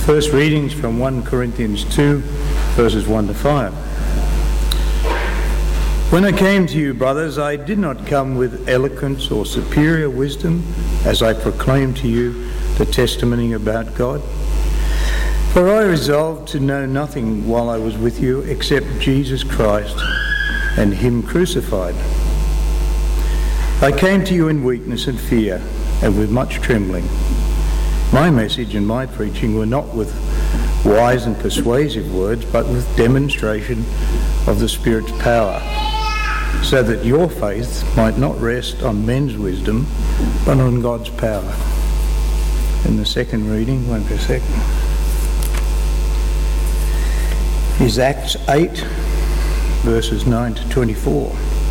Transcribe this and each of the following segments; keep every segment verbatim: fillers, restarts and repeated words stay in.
First readings from First Corinthians two, verses one to five. When I came to you, brothers, I did not come with eloquence or superior wisdom as I proclaimed to you the testimony about God. For I resolved to know nothing while I was with you except Jesus Christ and Him crucified. I came to you in weakness and fear and with much trembling. My message and my preaching were not with wise and persuasive words, but with demonstration of the Spirit's power, so that your faith might not rest on men's wisdom, but on God's power. In the second reading, one per second, is Acts eight, verses nine to twenty-four.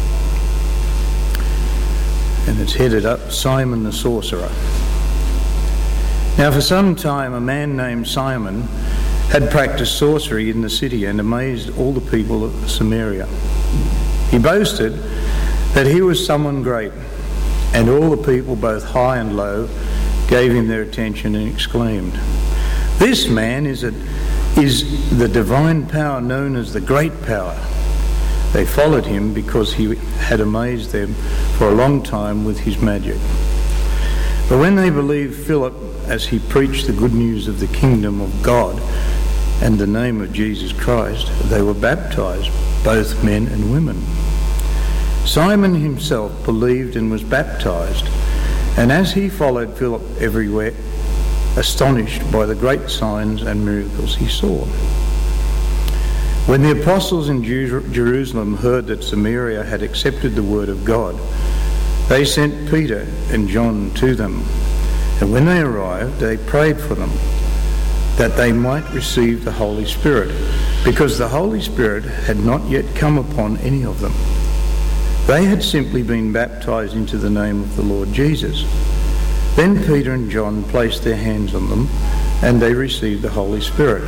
And it's headed up, Simon the Sorcerer. Now for some time a man named Simon had practiced sorcery in the city and amazed all the people of Samaria. He boasted that he was someone great, and all the people, both high and low, gave him their attention and exclaimed, "This man is, a, is the divine power known as the Great Power." They followed him because he had amazed them for a long time with his magic. But when they believed Philip as he preached the good news of the kingdom of God and the name of Jesus Christ, they were baptized, both men and women. Simon himself believed and was baptized, and as he followed Philip everywhere, astonished by the great signs and miracles he saw. When the apostles in Jerusalem heard that Samaria had accepted the word of God, they sent Peter and John to them, and when they arrived, they prayed for them, that they might receive the Holy Spirit, because the Holy Spirit had not yet come upon any of them. They had simply been baptized into the name of the Lord Jesus. Then Peter and John placed their hands on them, and they received the Holy Spirit.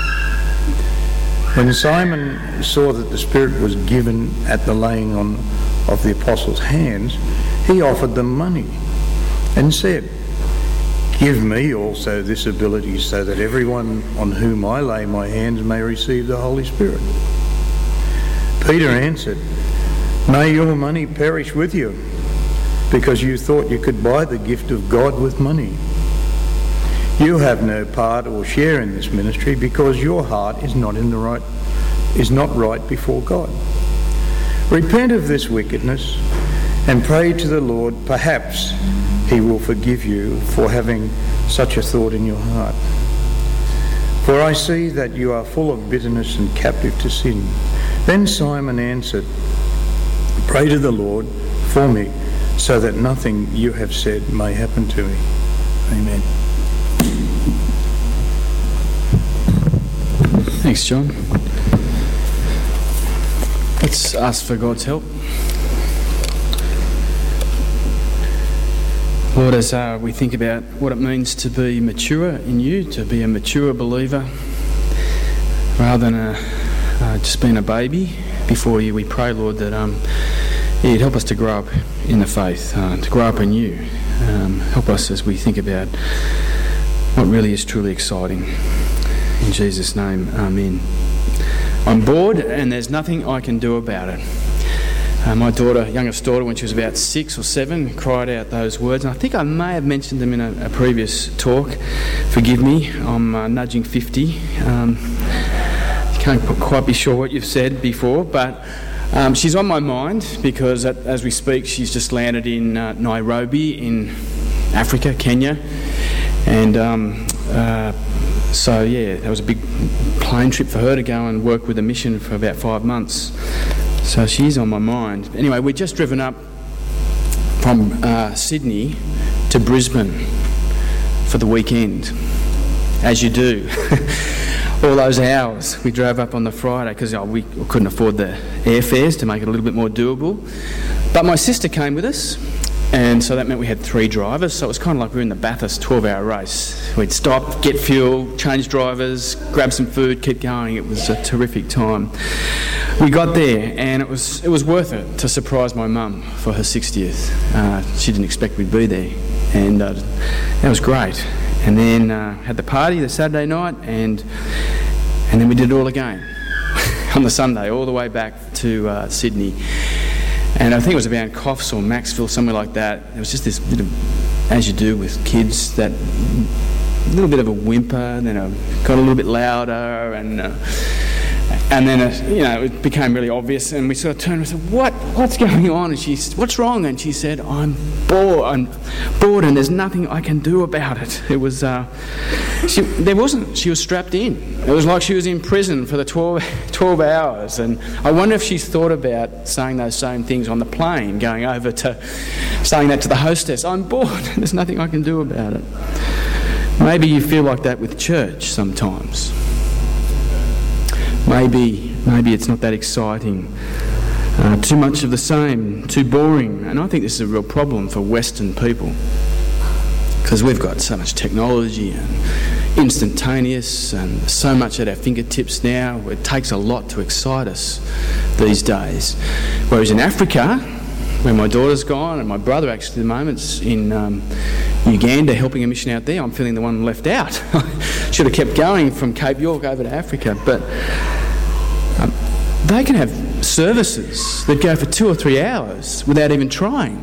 When Simon saw that the Spirit was given at the laying on of the apostles' hands, he offered them money and said, "Give me also this ability so that everyone on whom I lay my hands may receive the Holy Spirit." Peter answered, "May your money perish with you, because you thought you could buy the gift of God with money. You have no part or share in this ministry, because your heart is not in the right is not right before God. Repent of this wickedness and pray to the Lord. Perhaps He will forgive you for having such a thought in your heart. For I see that you are full of bitterness and captive to sin." Then Simon answered, "Pray to the Lord for me, so that nothing you have said may happen to me." Amen. Thanks, John. Let's ask for God's help. Lord, as uh, we think about what it means to be mature in you, to be a mature believer, rather than a, uh, just being a baby before you, we pray, Lord, that um, you'd help us to grow up in the faith, uh, to grow up in you. Um, help us as we think about what really is truly exciting. In Jesus' name, amen. I'm bored and there's nothing I can do about it. Uh, my daughter, youngest daughter, when she was about six or seven, cried out those words, and I think I may have mentioned them in a, a previous talk. Forgive me, I'm uh, nudging fifty. Um, can't quite be sure what you've said before, but um, she's on my mind because at, as we speak, she's just landed in uh, Nairobi in Africa, Kenya, and um, uh, so yeah, that was a big plane trip for her to go and work with a mission for about five months. So she's on my mind. Anyway, we've just driven up from uh, Sydney to Brisbane for the weekend, as you do. All those hours. We drove up on the Friday because oh, we couldn't afford the airfares to make it a little bit more doable. But my sister came with us, and so that meant we had three drivers. So it was kind of like we were in the Bathurst twelve-hour race. We'd stop, get fuel, change drivers, grab some food, keep going. It was a terrific time. We got there, and it was it was worth it to surprise my mum for her sixtieth. Uh, she didn't expect we'd be there, and uh, that was great. and then uh, had the party the Saturday night, and and then we did it all again on the Sunday, all the way back to uh, Sydney. And I think it was around Coffs or Maxville, somewhere like that. There was just this bit of, as you do with kids, that little bit of a whimper, then it got a little bit louder, and uh, and then it, you know, it became really obvious, and we sort of turned and said, "What? What's going on?" And she said, "What's wrong?" And she said, "I'm bored. I'm bored, and there's nothing I can do about it." It was, uh, she, there wasn't. She was strapped in. It was like she was in prison for the twelve, twelve hours. And I wonder if she's thought about saying those same things on the plane, going over to saying that to the hostess. "I'm bored. There's nothing I can do about it." Maybe you feel like that with church sometimes. Maybe, maybe it's not that exciting. Uh, too much of the same, too boring. And I think this is a real problem for Western people, because we've got so much technology and instantaneous and so much at our fingertips now. It takes a lot to excite us these days. Whereas in Africa, where my daughter's gone, and my brother actually at the moment's in um, Uganda helping a mission out there, I'm feeling the one left out. Should have kept going from Cape York over to Africa. But um, they can have services that go for two or three hours without even trying.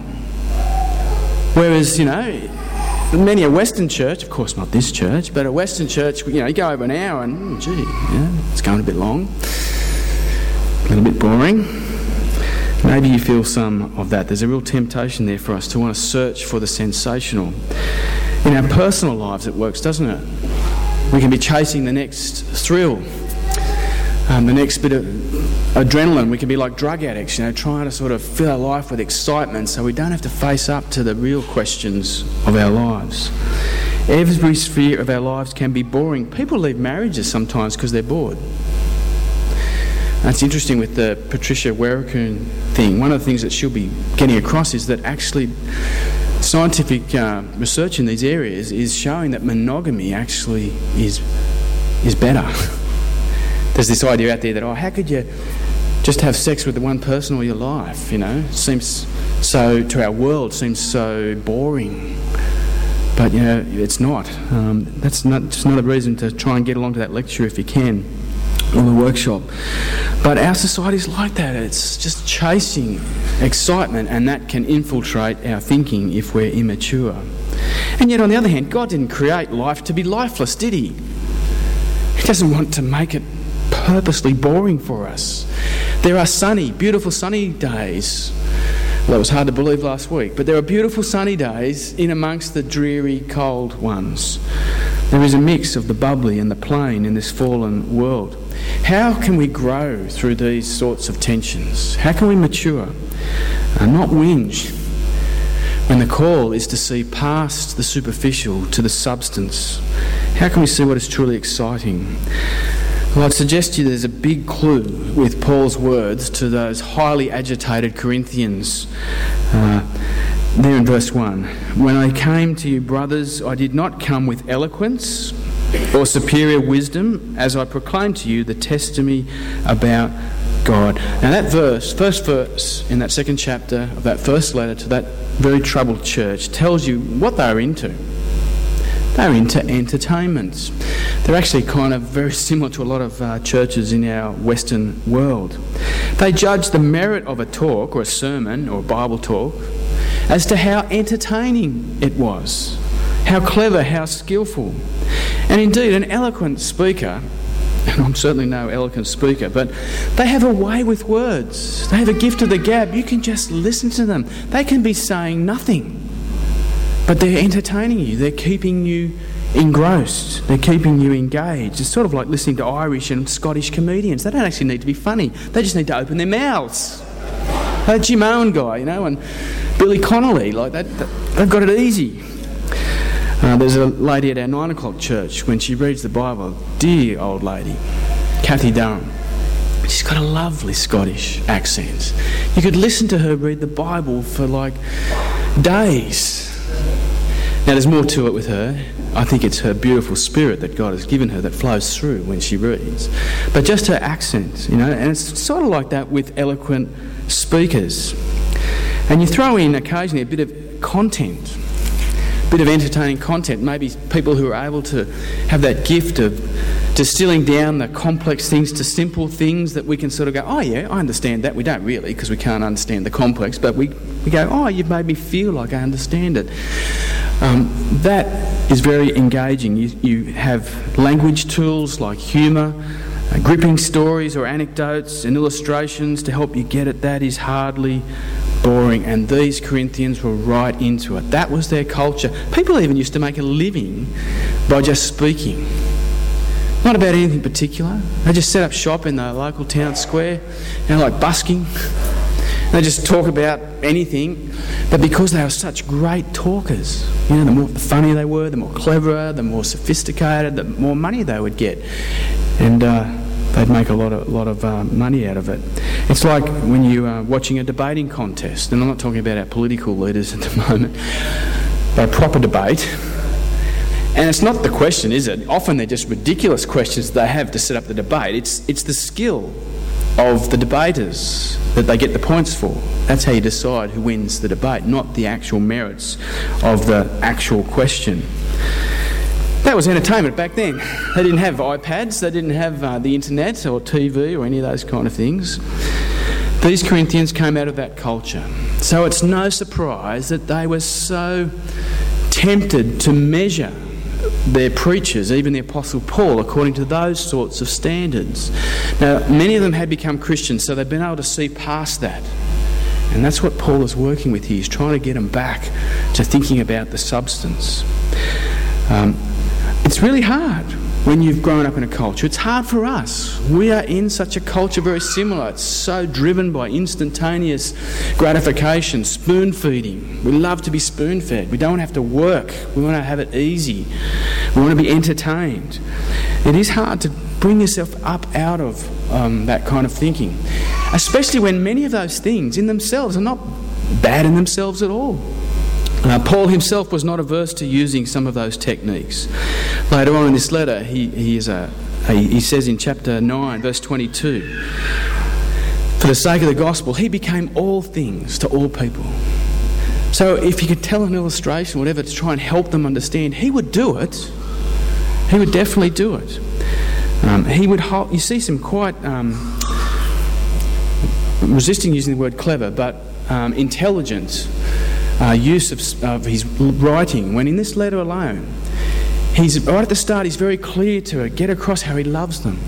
Whereas, you know, many a Western church, of course not this church, but a Western church, you know, you go over an hour and, oh, gee, you know, it's going a bit long, a little bit boring. Maybe you feel some of that. There's a real temptation there for us to want to search for the sensational. In our personal lives it works, doesn't it? We can be chasing the next thrill, um, the next bit of adrenaline. We can be like drug addicts, you know, trying to sort of fill our life with excitement so we don't have to face up to the real questions of our lives. Every sphere of our lives can be boring. People leave marriages sometimes because they're bored. And it's interesting with the Patricia Werricoon thing. One of the things that she'll be getting across is that actually scientific uh, research in these areas is showing that monogamy actually is is better. There's this idea out there that, oh, how could you just have sex with the one person all your life? You know, it seems so, to our world, seems so boring. But you know, it's not. Um, that's not just another reason to try and get along to that lecture if you can, or the workshop. But our society's like that. It's just chasing excitement, and that can infiltrate our thinking if we're immature. And yet on the other hand, God didn't create life to be lifeless, did he? He doesn't want to make it purposely boring for us. There are sunny, beautiful sunny days. Well, that was hard to believe last week, but there are beautiful sunny days in amongst the dreary, cold ones. There is a mix of the bubbly and the plain in this fallen world. How can we grow through these sorts of tensions? How can we mature and not whinge when the call is to see past the superficial to the substance? How can we see what is truly exciting? Well, I'd suggest to you there's a big clue with Paul's words to those highly agitated Corinthians. Uh, there in verse one, "When I came to you, brothers, I did not come with eloquence or superior wisdom, as I proclaimed to you the testimony about God." Now that verse, first verse in that second chapter of that first letter to that very troubled church, tells you what they're into. They're into entertainments. They're actually kind of very similar to a lot of uh, churches in our Western world. They judge the merit of a talk or a sermon or a Bible talk as to how entertaining it was, how clever, how skillful. And indeed, an eloquent speaker, and I'm certainly no eloquent speaker, but they have a way with words. They have a gift of the gab. You can just listen to them. They can be saying nothing, but they're entertaining you. They're keeping you engrossed. They're keeping you engaged. It's sort of like listening to Irish and Scottish comedians. They don't actually need to be funny. They just need to open their mouths. That Jim Owen guy, you know, and Billy Connolly, like that, they've got it easy. Uh, there's a lady at our nine o'clock church, when she reads the Bible, dear old lady, Kathy Durham. She's got a lovely Scottish accent. You could listen to her read the Bible for like days. Now there's more to it with her. I think it's her beautiful spirit that God has given her that flows through when she reads. But just her accent, you know, and it's sort of like that with eloquent speakers. And you throw in occasionally a bit of content. bit of entertaining content, maybe people who are able to have that gift of distilling down the complex things to simple things that we can sort of go, oh yeah, I understand that. We don't really, because we can't understand the complex, but we, we go, oh, you've made me feel like I understand it. Um, that is very engaging. You, you have language tools like humour, uh, gripping stories or anecdotes and illustrations to help you get it. That is hardly boring, and these Corinthians were right into it. That was their culture. People even used to make a living by just speaking. Not about anything particular. They just set up shop in the local town square, you know, like busking. They just talk about anything, but because they were such great talkers, you know, the more the funnier they were, the more cleverer, the more sophisticated, the more money they would get, and uh, they'd make a lot of lot of uh, money out of it. It's like when you are watching a debating contest, and I'm not talking about our political leaders at the moment, but a proper debate. And it's not the question, is it? Often they're just ridiculous questions they have to set up the debate. It's it's the skill of the debaters that they get the points for. That's how you decide who wins the debate, not the actual merits of the actual question. That was entertainment back then. They didn't have iPads, they didn't have uh, the internet or T V or any of those kind of things. These Corinthians came out of that culture. So it's no surprise that they were so tempted to measure their preachers, even the Apostle Paul, according to those sorts of standards. Now, many of them had become Christians, so they've been able to see past that. And that's what Paul is working with here. He's trying to get them back to thinking about the substance. Um, it's really hard when you've grown up in a culture. It's hard for us. We are in such a culture very similar. It's so driven by instantaneous gratification, spoon feeding. We love to be spoon fed. We don't have to work. We want to have it easy. We want to be entertained. It is hard to bring yourself up out of um, that kind of thinking, especially when many of those things in themselves are not bad in themselves at all. Uh, Paul himself was not averse to using some of those techniques. Later on in this letter, he, he, is a, a, he says in chapter nine, verse twenty-two, for the sake of the gospel, he became all things to all people. So if he could tell an illustration, whatever, to try and help them understand, he would do it. He would definitely do it. Um, he would hold, you see some quite, um, resisting using the word clever, but um, intelligent Uh, use of, of his writing, when in this letter alone, he's right at the start, he's very clear to get across how he loves them,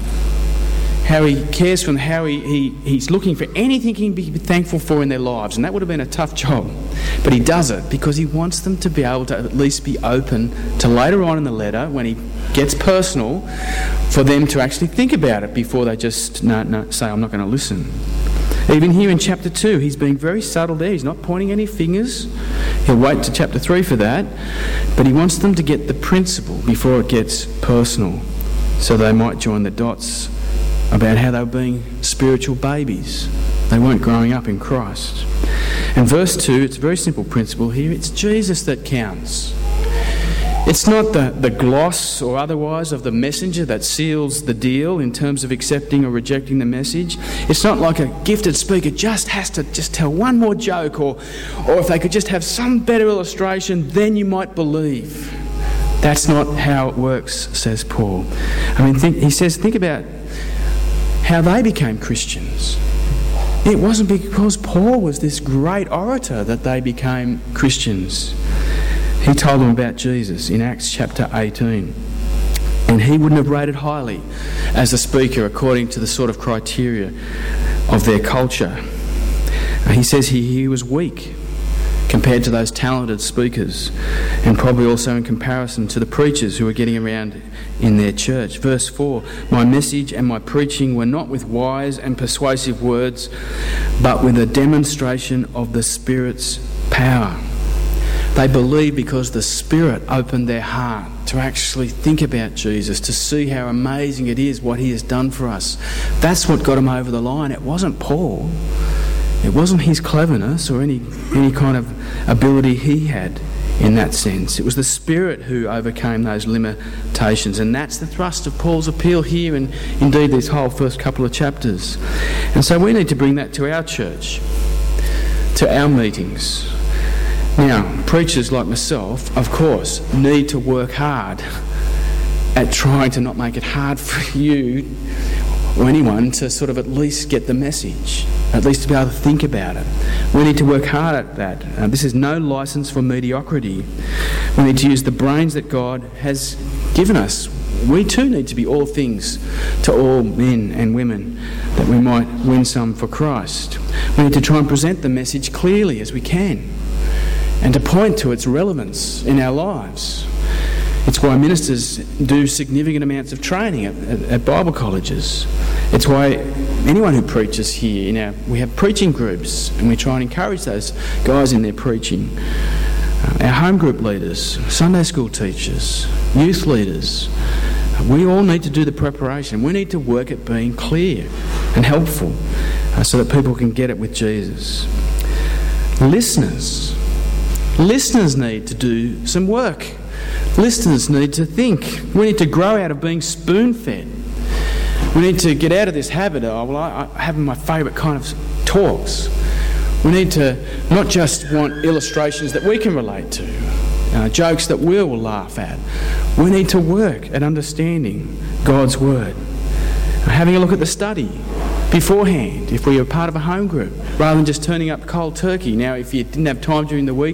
how he cares for them, how he, he, he's looking for anything he can be thankful for in their lives. And that would have been a tough job, but he does it because he wants them to be able to at least be open to later on in the letter, when he gets personal, for them to actually think about it before they just no, no, say, I'm not going to listen. Even here in chapter two, he's being very subtle there. He's not pointing any fingers. He'll wait to chapter three for that. But he wants them to get the principle before it gets personal, so they might join the dots about how they were being spiritual babies. They weren't growing up in Christ. And verse two, it's a very simple principle here. It's Jesus that counts. It's not the, the gloss or otherwise of the messenger that seals the deal in terms of accepting or rejecting the message. It's not like a gifted speaker just has to just tell one more joke, or, or if they could just have some better illustration, then you might believe. That's not how it works, says Paul. I mean, think, he says, think about how they became Christians. It wasn't because Paul was this great orator that they became Christians. He told them about Jesus in Acts chapter eighteen. And he wouldn't have rated highly as a speaker according to the sort of criteria of their culture. He says he, he was weak compared to those talented speakers, and probably also in comparison to the preachers who were getting around in their church. Verse four, my message and my preaching were not with wise and persuasive words, but with a demonstration of the Spirit's power. They believed because the Spirit opened their heart to actually think about Jesus, to see how amazing it is what he has done for us. That's what got him over the line. It wasn't Paul. It wasn't his cleverness or any, any kind of ability he had in that sense. It was the Spirit who overcame those limitations, and that's the thrust of Paul's appeal here, and indeed these whole first couple of chapters. And so we need to bring that to our church, to our meetings. Now, preachers like myself, of course, need to work hard at trying to not make it hard for you or anyone to sort of at least get the message, at least to be able to think about it. We need to work hard at that. Uh, this is no license for mediocrity. We need to use the brains that God has given us. We too need to be all things to all men and women, that we might win some for Christ. We need to try and present the message clearly as we can, and to point to its relevance in our lives. It's why ministers do significant amounts of training at, at, at Bible colleges. It's why anyone who preaches here, you know, we have preaching groups, and we try and encourage those guys in their preaching. Uh, our home group leaders, Sunday school teachers, youth leaders, we all need to do the preparation. We need to work at being clear and helpful uh, so that people can get it with Jesus. Listeners, listeners need to do some work. Listeners need to think. We need to grow out of being spoon-fed. We need to get out of this habit of, well, I, I having my favourite kind of talks. We need to not just want illustrations that we can relate to, uh, jokes that we will laugh at. We need to work at understanding God's Word. Uh, having a look at the study beforehand, if we are part of a home group, rather than just turning up cold turkey. Now, if you didn't have time during the week,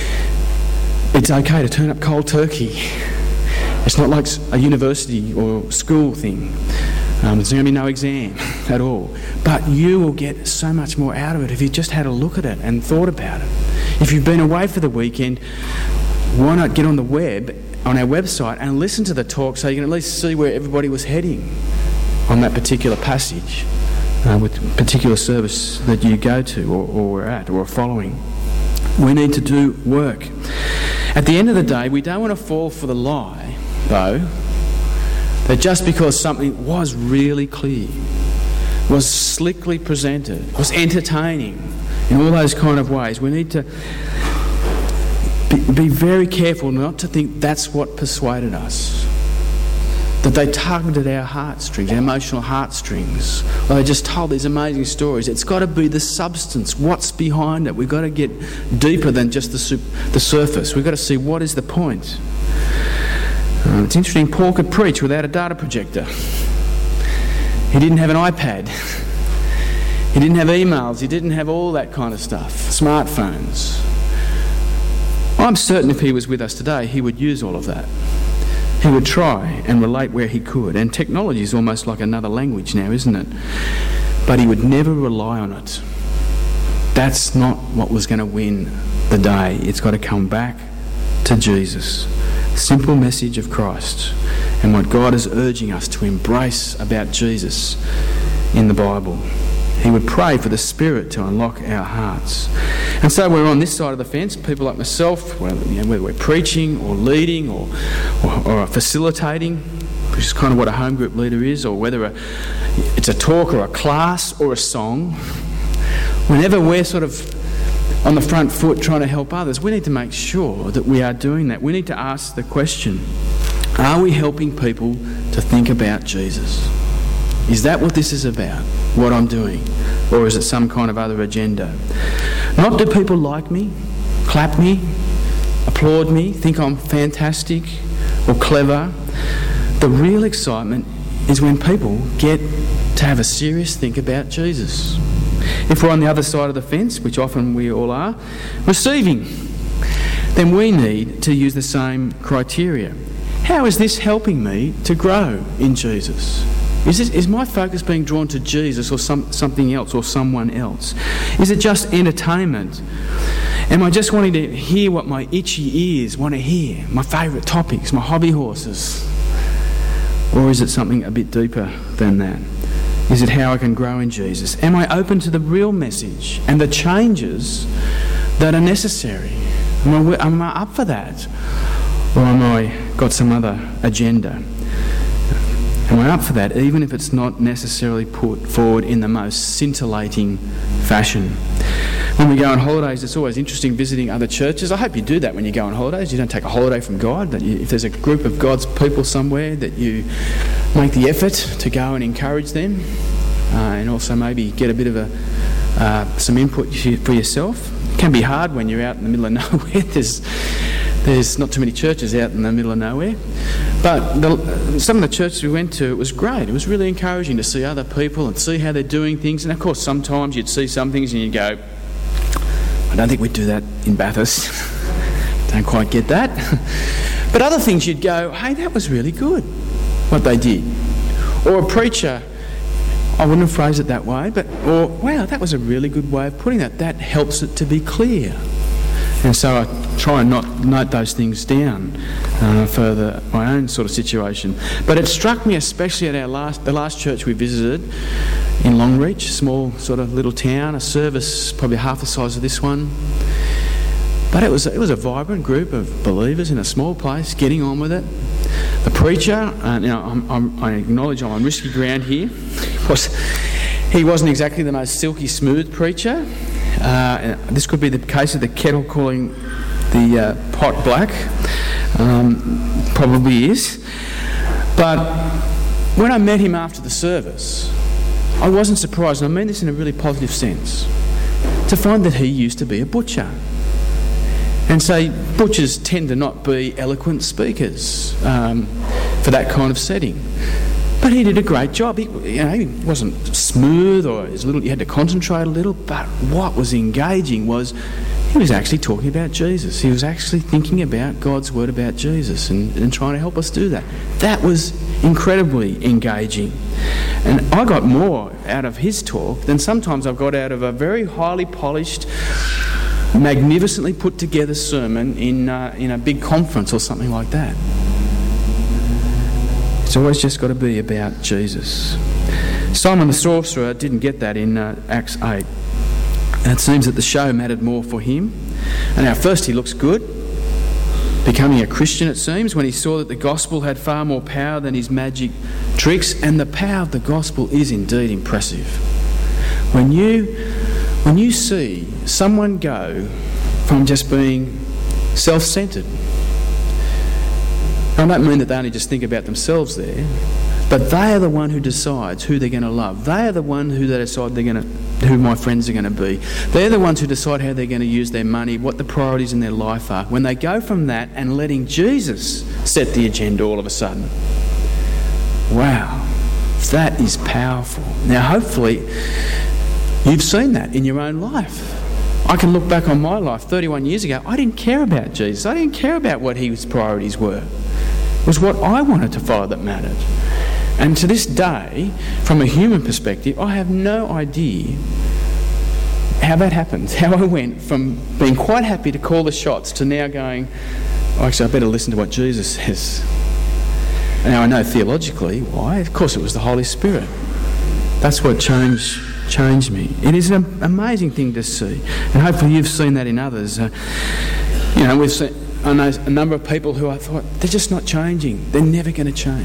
it's okay to turn up cold turkey. It's not like a university or school thing. Um, there's going to be no exam at all. But you will get so much more out of it if you just had a look at it and thought about it. If you've been away for the weekend, why not get on the web, on our website, and listen to the talk so you can at least see where everybody was heading on that particular passage, uh, with particular service that you go to or, or are at or are following. We need to do work. At the end of the day, we don't want to fall for the lie, though, that just because something was really clear, was slickly presented, was entertaining in all those kind of ways, we need to be, be very careful not to think that's what persuaded us. That they tugged at our heartstrings, our emotional heartstrings, or they just told these amazing stories. It's got to be the substance, what's behind it. We've got to get deeper than just the, sup- the surface. We've got to see what is the point. Uh, it's interesting, Paul could preach without a data projector. He didn't have an iPad. He didn't have emails. He didn't have all that kind of stuff, smartphones. I'm certain if he was with us today, he would use all of that. He would try and relate where he could. And technology is almost like another language now, isn't it? But he would never rely on it. That's not what was going to win the day. It's got to come back to Jesus. Simple message of Christ and what God is urging us to embrace about Jesus in the Bible. He would pray for the Spirit to unlock our hearts. And so we're on this side of the fence, people like myself, whether, you know, whether we're preaching or leading or, or, or facilitating, which is kind of what a home group leader is, or whether a, it's a talk or a class or a song. Whenever we're sort of on the front foot trying to help others, we need to make sure that we are doing that. We need to ask the question, are we helping people to think about Jesus? Is that what this is about, what I'm doing? Or is it some kind of other agenda? Not do people like me, clap me, applaud me, think I'm fantastic or clever. The real excitement is when people get to have a serious think about Jesus. If we're on the other side of the fence, which often we all are, receiving, then we need to use the same criteria. How is this helping me to grow in Jesus? Is, it, is my focus being drawn to Jesus or some, something else or someone else? Is it just entertainment? Am I just wanting to hear what my itchy ears want to hear, my favourite topics, my hobby horses? Or is it something a bit deeper than that? Is it how I can grow in Jesus? Am I open to the real message and the changes that are necessary? Am I, am I up for that? Or am I got some other agenda? Am I up for that, even if it's not necessarily put forward in the most scintillating fashion? When we go on holidays, it's always interesting visiting other churches. I hope you do that when you go on holidays. You don't take a holiday from God. That you, if there's a group of God's people somewhere, that you make the effort to go and encourage them, uh, and also maybe get a bit of a uh, some input for yourself. can be hard when you're out in the middle of nowhere. There's, there's not too many churches out in the middle of nowhere. But the, some of the churches we went to, it was great. It was really encouraging to see other people and see how they're doing things. And of course, sometimes you'd see some things and you'd go, I don't think we'd do that in Bathurst. Don't quite get that. But other things you'd go, hey, that was really good, what they did. Or a preacher, I wouldn't have phrased it that way, but, or, wow, that was a really good way of putting that. That helps it to be clear. And so I try and not note those things down uh, for the, my own sort of situation. But it struck me especially at our last, the last church we visited in Longreach, small sort of little town, a service probably half the size of this one. But it was it was a vibrant group of believers in a small place, getting on with it. The preacher, uh, now I'm, I'm, I acknowledge I'm on risky ground here, was he wasn't exactly the most silky smooth preacher. Uh, this could be the case of the kettle calling the uh, pot black. Um, probably is. But when I met him after the service, I wasn't surprised, and I mean this in a really positive sense, to find that he used to be a butcher. And so butchers tend to not be eloquent speakers um, for that kind of setting. But he did a great job. He, you know, he wasn't smooth or as little. You had to concentrate a little. But what was engaging was he was actually talking about Jesus. He was actually thinking about God's word about Jesus and, and trying to help us do that. That was incredibly engaging. And I got more out of his talk than sometimes I've got out of a very highly polished, magnificently put together sermon in uh, in a big conference or something like that. It's always just got to be about Jesus. Simon the sorcerer didn't get that in uh, Acts eight. And it seems that the show mattered more for him. And now first he looks good, becoming a Christian it seems, when he saw that the gospel had far more power than his magic tricks. And the power of the gospel is indeed impressive. When you, when you see someone go from just being self-centred, I don't mean that they only just think about themselves there, but they are the one who decides who they're going to love. They are the one who they decide they're going to, who my friends are going to be. They're the ones who decide how they're going to use their money, what the priorities in their life are. When they go from that and letting Jesus set the agenda all of a sudden, wow, that is powerful. Now, hopefully, you've seen that in your own life. I can look back on my life thirty-one years ago. I didn't care about Jesus. I didn't care about what his priorities were. It was what I wanted to follow that mattered. And to this day, from a human perspective, I have no idea how that happened, how I went from being quite happy to call the shots to now going, oh, actually, I better listen to what Jesus says. And now I know theologically why. Of course, it was the Holy Spirit. That's what changed changed me. It is an amazing thing to see. And hopefully you've seen that in others. Uh, you know, we've seen... I know a number of people who I thought, they're just not changing. They're never going to change.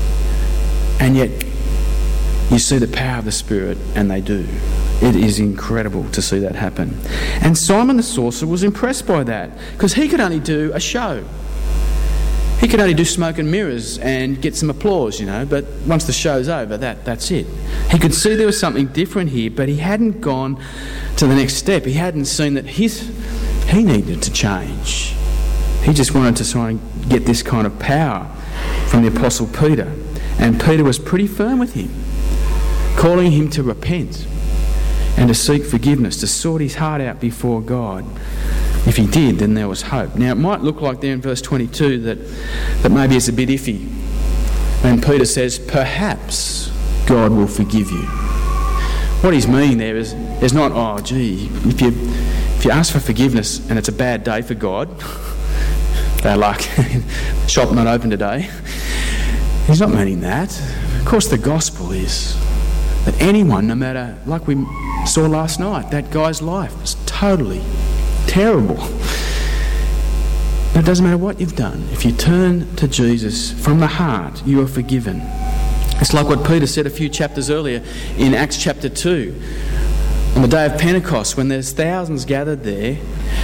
And yet, you see the power of the Spirit, and they do. It is incredible to see that happen. And Simon the sorcerer was impressed by that, because he could only do a show. He could only do smoke and mirrors and get some applause, you know, but once the show's over, that, that's it. He could see there was something different here, but he hadn't gone to the next step. He hadn't seen that his, he needed to change. He just wanted to try and get this kind of power from the Apostle Peter. And Peter was pretty firm with him, calling him to repent and to seek forgiveness, to sort his heart out before God. If he did, then there was hope. Now, it might look like there in verse twenty-two that, that maybe it's a bit iffy. And Peter says, perhaps God will forgive you. What he's meaning there is, is not, oh, gee, if you, if you ask for forgiveness and it's a bad day for God, bad luck, shop not open today. He's not meaning that. Of course, the gospel is that anyone, no matter, like we saw last night, that guy's life was totally terrible. But it doesn't matter what you've done. If you turn to Jesus from the heart, you are forgiven. It's like what Peter said a few chapters earlier in Acts chapter two. On the day of Pentecost, when there's thousands gathered there,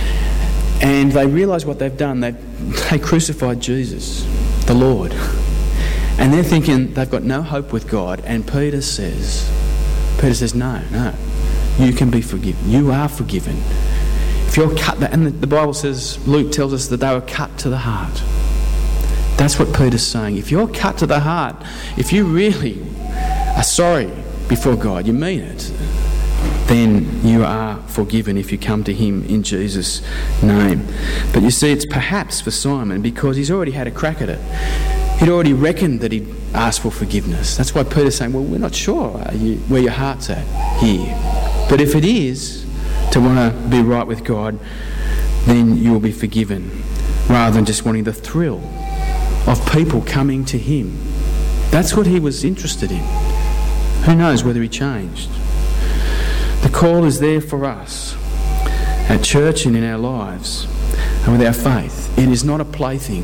and they realise what they've done. They they crucified Jesus, the Lord. And they're thinking they've got no hope with God. And Peter says, Peter says, no, no, you can be forgiven. You are forgiven. If you're cut, and the Bible says, Luke tells us that they were cut to the heart. That's what Peter's saying. If you're cut to the heart, if you really are sorry before God, you mean it, then you are forgiven if you come to him in Jesus' name. But you see, it's perhaps for Simon because he's already had a crack at it. He'd already reckoned that he'd asked for forgiveness. That's why Peter's saying, well, we're not sure where your heart's at here. But if it is to want to be right with God, then you will be forgiven, rather than just wanting the thrill of people coming to him. That's what he was interested in. Who knows whether he changed? The call is there for us at church and in our lives and with our faith. It is not a plaything.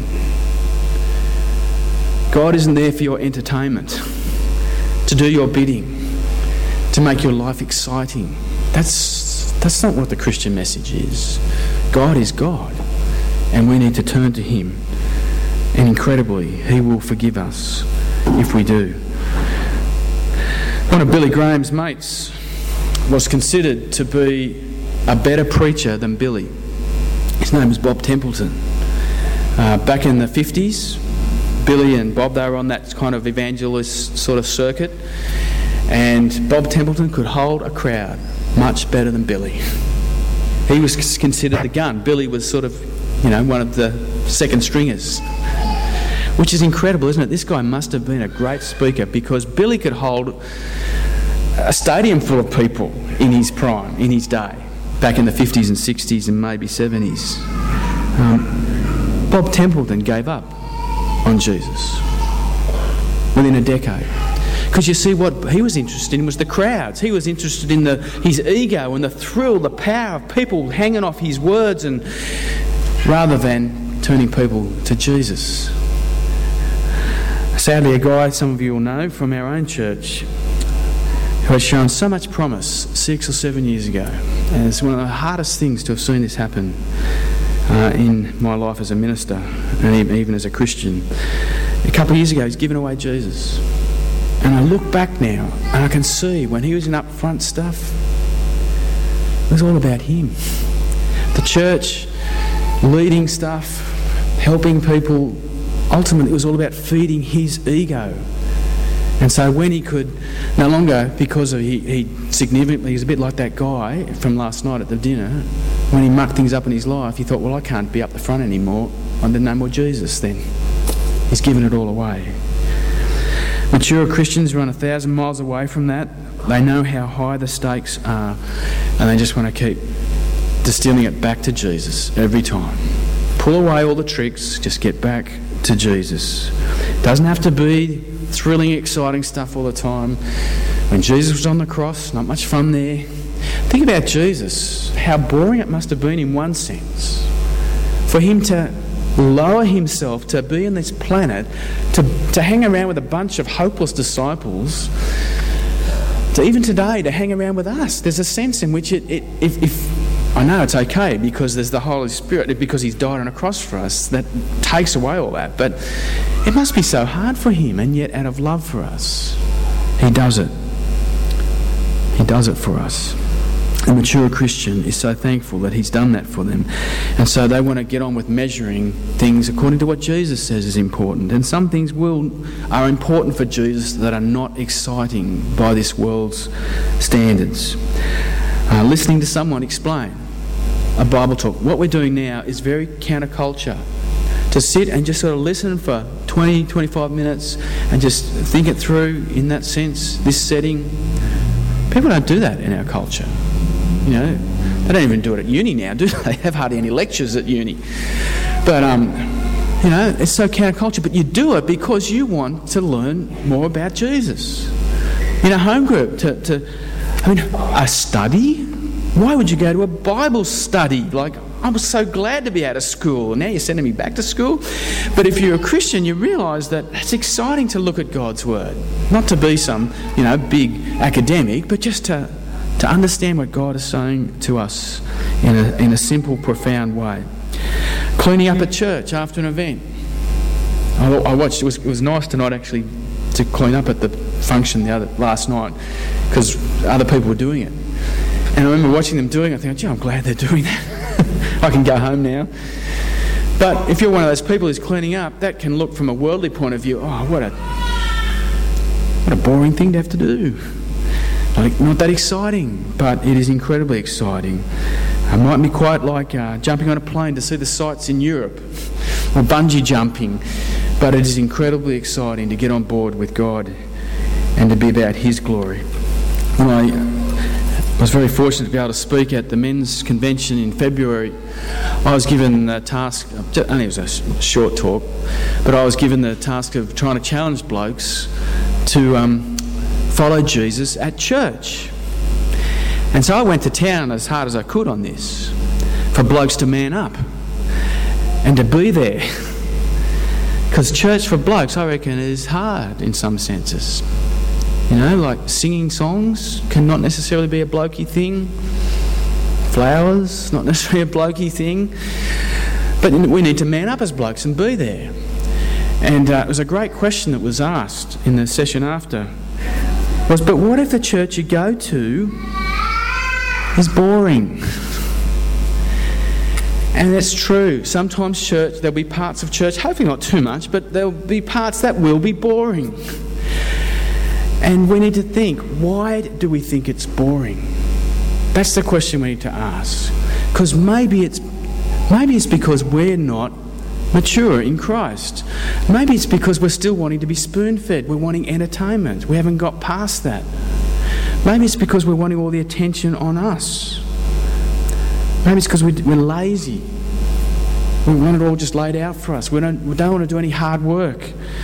God isn't there for your entertainment, to do your bidding, to make your life exciting. That's, that's not what the Christian message is. God is God, and we need to turn to him. And incredibly, he will forgive us if we do. One of Billy Graham's mates was considered to be a better preacher than Billy. His name was Bob Templeton. Uh, back in the fifties, Billy and Bob, they were on that kind of evangelist sort of circuit, and Bob Templeton could hold a crowd much better than Billy. He was considered the gun. Billy was sort of, you know, one of the second stringers. Which is incredible, isn't it? This guy must have been a great speaker, because Billy could hold a stadium full of people in his prime, in his day, back in the fifties and sixties and maybe seventies. Um, Bob Templeton gave up on Jesus within a decade. Because you see, what he was interested in was the crowds. He was interested in the his ego and the thrill, the power of people hanging off his words, and rather than turning people to Jesus. Sadly, a guy some of you will know from our own church who has shown so much promise six or seven years ago. And it's one of the hardest things to have seen this happen uh, in my life as a minister and even as a Christian. A couple of years ago, he's given away Jesus. And I look back now and I can see when he was in up front stuff, it was all about him. The church, leading stuff, helping people. Ultimately, it was all about feeding his ego. And so when he could no longer, because of he, he significantly, he's a bit like that guy from last night at the dinner, when he mucked things up in his life, he thought, well, I can't be up the front anymore. I'm no more Jesus then. He's given it all away. Mature Christians run a thousand miles away from that. They know how high the stakes are, and they just want to keep distilling it back to Jesus every time. Pull away all the tricks, just get back to Jesus. Doesn't have to be thrilling, exciting stuff all the time. When Jesus was on the cross, not much fun there. Think about Jesus, how boring it must have been in one sense for him to lower himself, to be on this planet, to, to hang around with a bunch of hopeless disciples, to even today to hang around with us. There's a sense in which it, it if, if I know it's okay because there's the Holy Spirit, because he's died on a cross for us, that takes away all that. But it must be so hard for him, and yet out of love for us, he does it. He does it for us. A mature Christian is so thankful that he's done that for them. And so they want to get on with measuring things according to what Jesus says is important. And some things will are important for Jesus that are not exciting by this world's standards. Uh, listening to someone explain a Bible talk. What we're doing now is very counterculture. To sit and just sort of listen for twenty, twenty-five minutes and just think it through in that sense, this setting. People don't do that in our culture. You know, they don't even do it at uni now, do they? They have hardly any lectures at uni. But, um, you know, it's so counterculture. But you do it because you want to learn more about Jesus. In a home group, to, to I mean, a study? Why would you go to a Bible study? Like, I was so glad to be out of school, and now you're sending me back to school. But if you're a Christian, you realise that it's exciting to look at God's Word. Not to be some, you know, big academic, but just to... to understand what God is saying to us in a, in a simple, profound way. Cleaning up at church after an event. I, I watched, it was, it was nice tonight actually to clean up at the function the other last night, because other people were doing it. And I remember watching them doing it, thinking, gee, I'm glad they're doing that. I can go home now. But if you're one of those people who's cleaning up, that can look from a worldly point of view, oh, what a what a boring thing to have to do. Not, not that exciting, but it is incredibly exciting. It might be quite like uh, jumping on a plane to see the sights in Europe, or bungee jumping, but it is incredibly exciting to get on board with God and to be about His glory. When I was very fortunate to be able to speak at the men's convention in February, I was given the task, only it was a short talk, but I was given the task of trying to challenge blokes to um, follow Jesus at church. And so I went to town as hard as I could on this, for blokes to man up and to be there. Because church for blokes, I reckon, is hard in some senses. You know, like singing songs cannot necessarily be a blokey thing. Flowers, not necessarily a blokey thing. But we need to man up as blokes and be there. And uh, it was a great question that was asked in the session after. Was, but what if the church you go to is boring? And that's true. Sometimes church, there'll be parts of church, hopefully not too much, but there'll be parts that will be boring. And we need to think, why do we think it's boring? That's the question we need to ask. Because maybe it's maybe it's because we're not mature in Christ. Maybe it's because we're still wanting to be spoon-fed. We're wanting entertainment. We haven't got past that. Maybe it's because we're wanting all the attention on us. Maybe it's because we're lazy. We want it all just laid out for us. We don't, we don't want to do any hard work.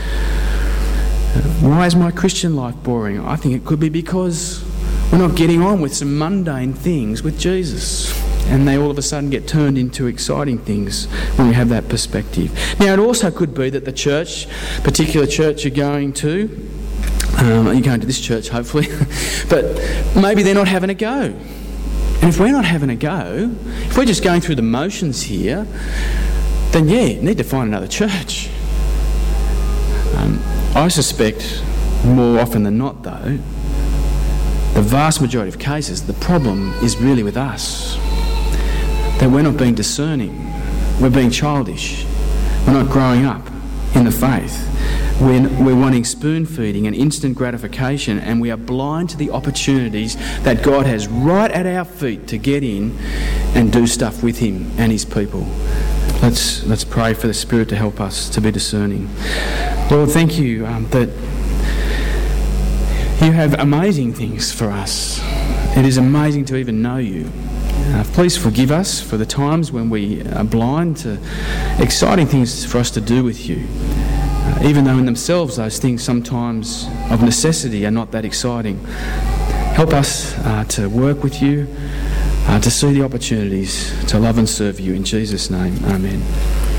Why is my Christian life boring? I think it could be because we're not getting on with some mundane things with Jesus. And they all of a sudden get turned into exciting things when we have that perspective. Now, it also could be that the church, particular church you're going to, um, you're going to this church hopefully, but maybe they're not having a go. And if we're not having a go, if we're just going through the motions here, then yeah, you need to find another church. Um, I suspect more often than not though, the vast majority of cases, the problem is really with us. That we're not being discerning, we're being childish, we're not growing up in the faith, we're, we're wanting spoon feeding and instant gratification, and we are blind to the opportunities that God has right at our feet to get in and do stuff with Him and His people. Let's, let's pray for the Spirit to help us to be discerning. Lord, thank you um, that you have amazing things for us. It is amazing to even know you. Uh, please forgive us for the times when we are blind to exciting things for us to do with you, uh, even though in themselves those things sometimes of necessity are not that exciting. Help us uh, to work with you, uh, to see the opportunities to love and serve you. In Jesus' name, amen.